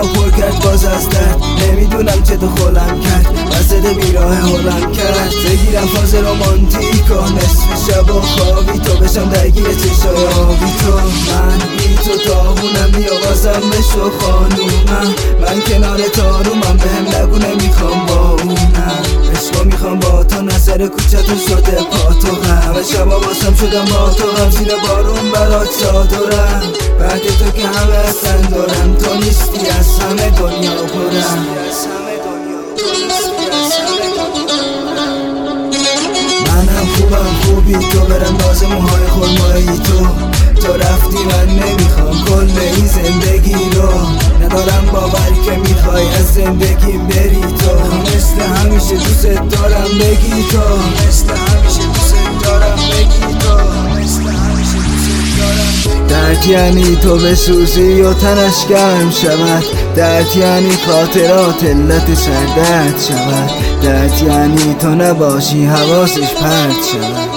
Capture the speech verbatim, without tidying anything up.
دلمو پر کرد باز از درد، نمیدونم چه تو خولم کرد، وسط بیراه هولم کرد. بگیرم فاز رومانتیکو نصف شب و خوابی تو، بشم درگیر چشای آبی تو. من بی تو تاهونم، بیا بازم بشو خانومم، من کنار تارومم، بهم نگو نمیخوام با اونم. عشقا میخوام با تو، نظر کوچتون شده پاتو غم، همه شبا باسم شدم با تو غم، زیر بارون برات چادرم. بعد تو که همه اصلا دارم، تو نیستی از همه دنیا پرم. منم خوبم خوبی تو، برم باز موهای خرمایی تو. تو رفتی من نمیخوام کل این زندگی رو، ندارم باور که میخوای از زندگی بری تو. مثل همیشه دوست دارم بگی تو، مثل همیشه دوست دارم بگی تو، مثل همیشه دوست دارم. درد یعنی تو بسوزی و تنش گرم شود، درد یعنی خاطرات علت سردرد شود، درد یعنی تو نباشی حواسش پرت شود.